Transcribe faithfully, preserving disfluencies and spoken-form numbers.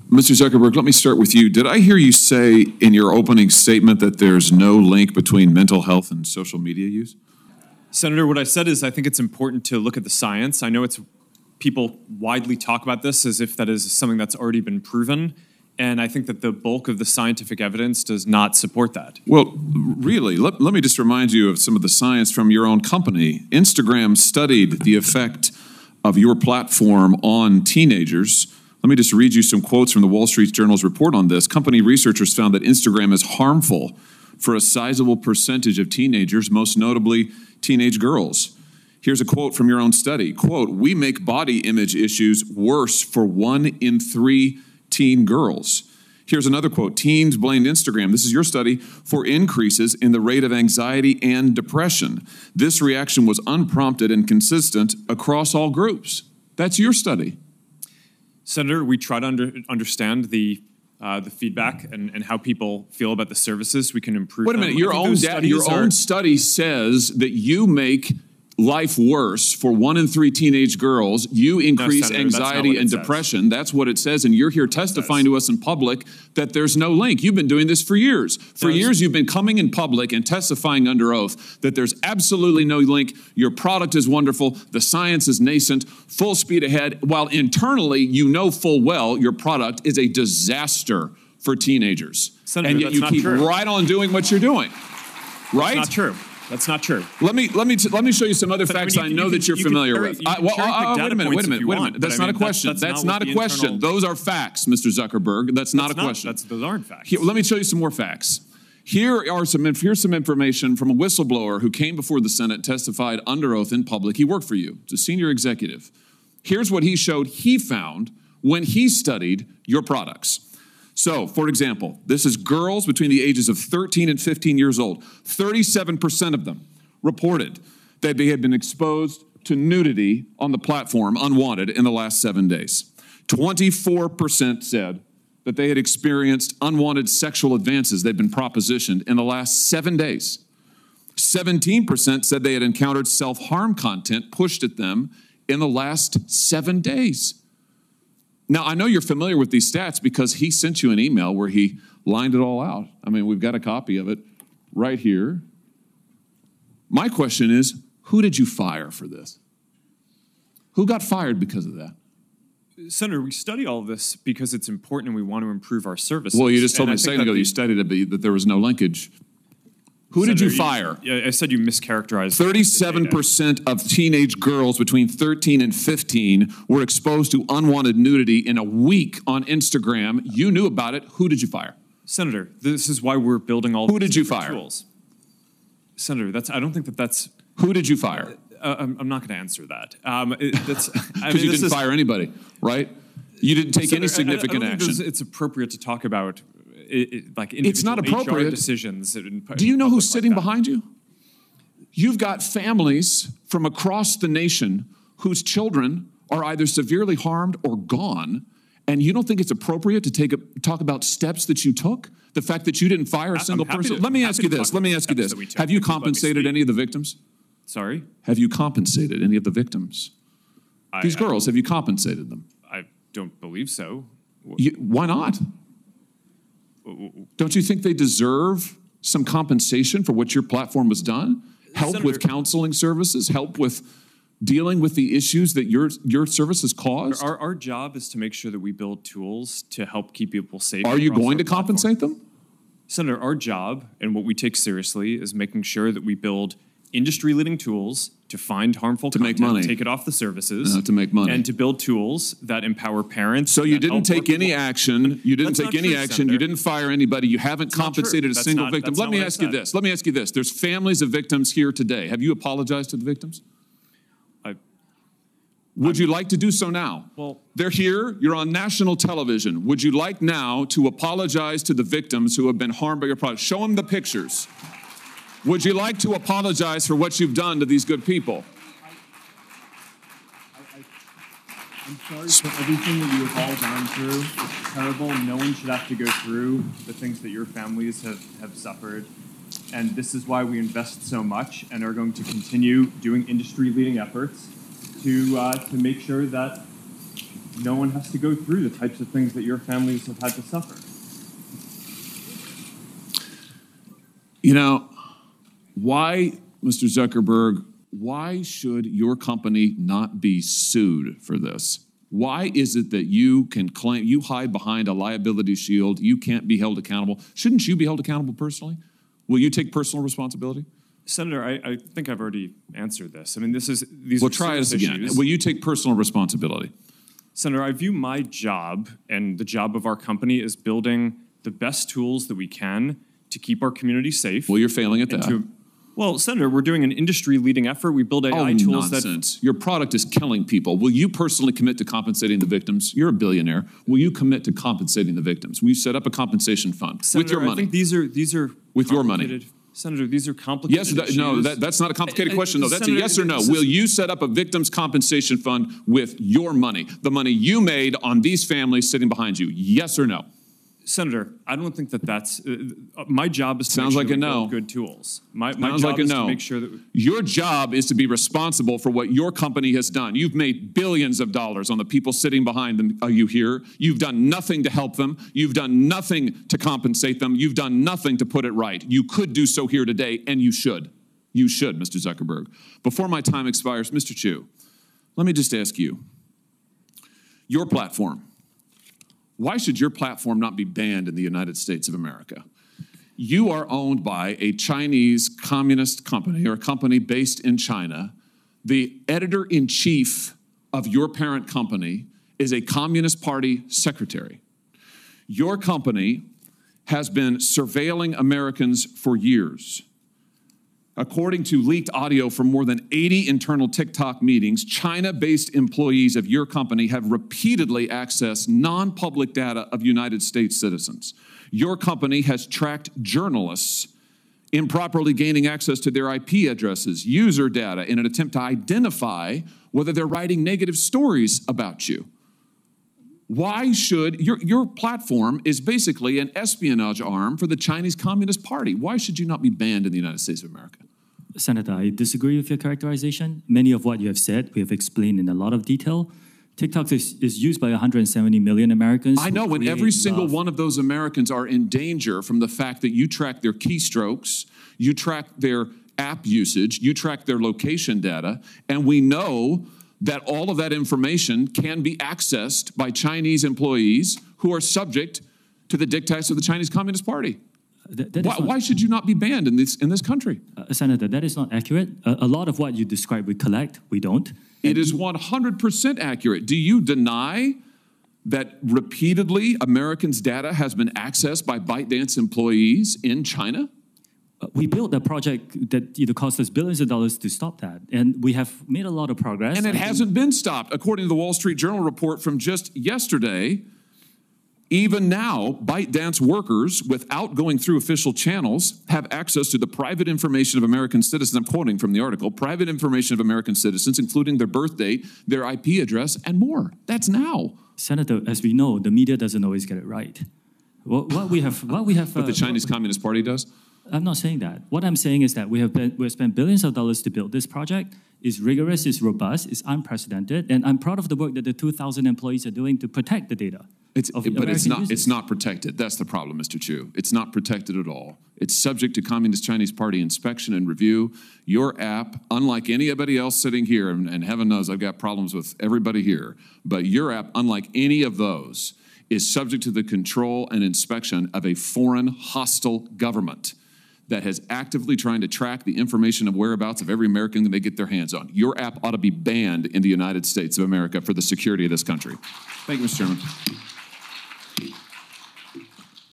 Mister Zuckerberg, let me start with you. Did I hear you say in your opening statement that there's no link between mental health and social media use? Senator, what I said is I think it's important to look at the science. I know it's people widely talk about this as if that is something that's already been proven, and I think that the bulk of the scientific evidence does not support that. Well, really, let, let me just remind you of some of the science from your own company. Instagram studied the effect of your platform on teenagers. Let me just read you some quotes from the Wall Street Journal's report on this. Company researchers found that Instagram is harmful for a sizable percentage of teenagers, most notably teenage girls. Here's a quote from your own study. Quote, "We make body image issues worse for one in three teen girls." Here's another quote. "Teens blamed Instagram," this is your study, "for increases in the rate of anxiety and depression. This reaction was unprompted and consistent across all groups." That's your study. Senator, we try to under, understand the uh, the feedback and, and how people feel about the services. We can improve. Wait a minute. them. Your own da- your are, own study says that you make life worse for one in three teenage girls. You increase no, Senator, anxiety and says. depression. That's what it says. And you're here testifying to us in public that there's no link. You've been doing this for years. For There's, years, you've been coming in public and testifying under oath that there's absolutely no link. Your product is wonderful. The science is nascent, full speed ahead, while internally you know full well your product is a disaster for teenagers. Senator, and yet that's you not keep true. right on doing what you're doing. Right? That's not true. That's not true. Let me let me t- let me show you some other But facts I mean, you, I know you that can, you're you familiar carry, with. You I, well, uh, wait a minute, wait a minute, wait a minute. That's want, not a question. That's, that's, that's not, not a question. internal... Those are facts, Mister Zuckerberg. That's not that's a not, question. That's, those aren't facts. Here, let me show you some more facts. Here are some here's some information from a whistleblower who came before the Senate, testified under oath in public. He worked for you. It's a senior executive. Here's what he showed he found when he studied your products. So, for example, this is girls between the ages of thirteen and fifteen years old. thirty-seven percent of them reported that they had been exposed to nudity on the platform unwanted in the last seven days. twenty-four percent said that they had experienced unwanted sexual advances they'd been propositioned in the last seven days. seventeen percent said they had encountered self-harm content pushed at them in the last seven days. Now, I know you're familiar with these stats because he sent you an email where he lined it all out. I mean, we've got a copy of it right here. My question is, who did you fire for this? Who got fired because of that? Senator, we study all of this because it's important and we want to improve our services. Well, you just told and me I a second think ago that you the, studied it, that there was no linkage. Who Senator, did you fire? You, I said you mischaracterized. thirty-seven percent of teenage girls between thirteen and fifteen were exposed to unwanted nudity in a week on Instagram. You knew about it. Who did you fire? Senator, this is why we're building all Who these did you different fire? tools. Senator, that's I don't think that that's... Who did you fire? Uh, I'm, I'm not going to answer that. Um, it, that's Because I mean, you this didn't is, fire anybody, right? You didn't take Senator, any significant I, I don't action. think it's appropriate to talk about it, it, like It's not individual H R appropriate. decisions. In, Do you know in who's public sitting like that. behind you? You've got families from across the nation whose children are either severely harmed or gone, and you don't think it's appropriate to take a, talk about steps that you took? The fact that you didn't fire a I'm single happy person? to- Let me I'm ask happy you to this. talk Let me about ask you steps this. that we took. Have you Please let me compensated speak. any of the victims? Sorry? Have you compensated any of the victims? I, These I- girls, have you compensated them? I don't believe so. You, why not? Don't you think they deserve some compensation for what your platform has done? Help Senator, with counseling services, help with dealing with the issues that your your services caused? Our, our job is to make sure that we build tools to help keep people safe. Are you across going our to platform. compensate them? Senator, our job and what we take seriously is making sure that we build industry-leading tools to find harmful To make content, money. take it off the services, Uh, to make money. and to build tools that empower parents. So you that didn't help take work any people. action. You didn't That's take not any true, action. Senator. You didn't fire anybody. You haven't not true. compensated a That's single not- victim. that's Let not me what I ask you said. this. Let me ask you this. There's families of victims here today. Have you apologized to the victims? I, Would you like to do so now? Well- They're here. You're on national television. Would you like now to apologize to the victims who have been harmed by your product? Show them the pictures. Would you like to apologize for what you've done to these good people? I'm sorry for everything that you have all gone through. It's terrible. No one should have to go through the things that your families have, have suffered. And this is why we invest so much and are going to continue doing industry-leading efforts to uh, to make sure that no one has to go through the types of things that your families have had to suffer. You know, why, Mister Zuckerberg, why should your company not be sued for this? Why is it that you can claim, you hide behind a liability shield, you can't be held accountable? Shouldn't you be held accountable personally? Will you take personal responsibility? Senator, I, I think I've already answered this. I mean, this is these. Well, are try this again. issues. Will you take personal responsibility? Senator, I view my job and the job of our company as building the best tools that we can to keep our community safe. Well, you're failing at and that. to- well, Senator, we're doing an industry-leading effort. We build A I oh, tools nonsense. that Your product is killing people. Will you personally commit to compensating the victims? You're a billionaire. Will you commit to compensating the victims? Will you set up a compensation fund Senator, with your I money? think these are these are With your money. complicated- Senator, these are complicated Yes, that, issues. no, that, that's not a complicated Uh, uh, question, though. That's Senator, a yes or no. this is- Will you set up a victims' compensation fund with your money, the money you made on these families sitting behind you? Yes or no? Senator, I don't think that that's uh, my job is to Sounds make like sure a that we no. build good tools. My, my Sounds job like a is no. to make sure that we, Your job is to be responsible for what your company has done. You've made billions of dollars on the people sitting behind them. Are you here? You've done nothing to help them. You've done nothing to compensate them. You've done nothing to put it right. You could do so here today, and you should. You should, Mister Zuckerberg. Before my time expires, Mister Chu, let me just ask you, your platform, why should your platform not be banned in the United States of America? You are owned by a Chinese communist company or a company based in China. The editor-in-chief of your parent company is a Communist Party secretary. Your company has been surveilling Americans for years. According to leaked audio from more than eighty internal TikTok meetings, China-based employees of your company have repeatedly accessed non-public data of United States citizens. Your company has tracked journalists improperly gaining access to their I P addresses, user data, in an attempt to identify whether they're writing negative stories about you. Why should, your, your platform is basically an espionage arm for the Chinese Communist Party. Why should you not be banned in the United States of America? Senator, I disagree with your characterization. Many of what you have said, we have explained in a lot of detail. TikTok is, is used by one hundred seventy million Americans. I know, who and create every single love. one of those Americans are in danger from the fact that you track their keystrokes, you track their app usage, you track their location data, and we know that all of that information can be accessed by Chinese employees who are subject to the dictates of the Chinese Communist Party. That- that is Why, not- why should you not be banned in this, in this country? Uh, Senator, that is not accurate. A, a lot of what you describe we collect, we don't. It is one hundred percent accurate. Do you deny that repeatedly Americans' data has been accessed by ByteDance employees in China? Uh, we built a project that you know, cost us billions of dollars to stop that. And we have made a lot of progress. And it I think- hasn't been stopped. According to the Wall Street Journal report from just yesterday, even now, ByteDance workers, without going through official channels, have access to the private information of American citizens. I'm quoting from the article, private information of American citizens, including their birth date, their I P address, and more. That's now. Senator, as we know, the media doesn't always get it right. What, what we have, what we have. But the Chinese Communist Party does? I'm not saying that. What I'm saying is that we have been, we have spent billions of dollars to build this project. It's rigorous, it's robust, it's unprecedented, and I'm proud of the work that the two thousand employees are doing to protect the data. It's, of but it's American not, users. it's not protected. That's the problem, Mister Chu. It's not protected at all. It's subject to Communist Chinese Party inspection and review. Your app, unlike anybody else sitting here, and, and heaven knows I've got problems with everybody here, but your app, unlike any of those, is subject to the control and inspection of a foreign hostile government that has actively trying to track the information of whereabouts of every American that they get their hands on. Your app ought to be banned in the United States of America for the security of this country. Thank you, Mister Chairman.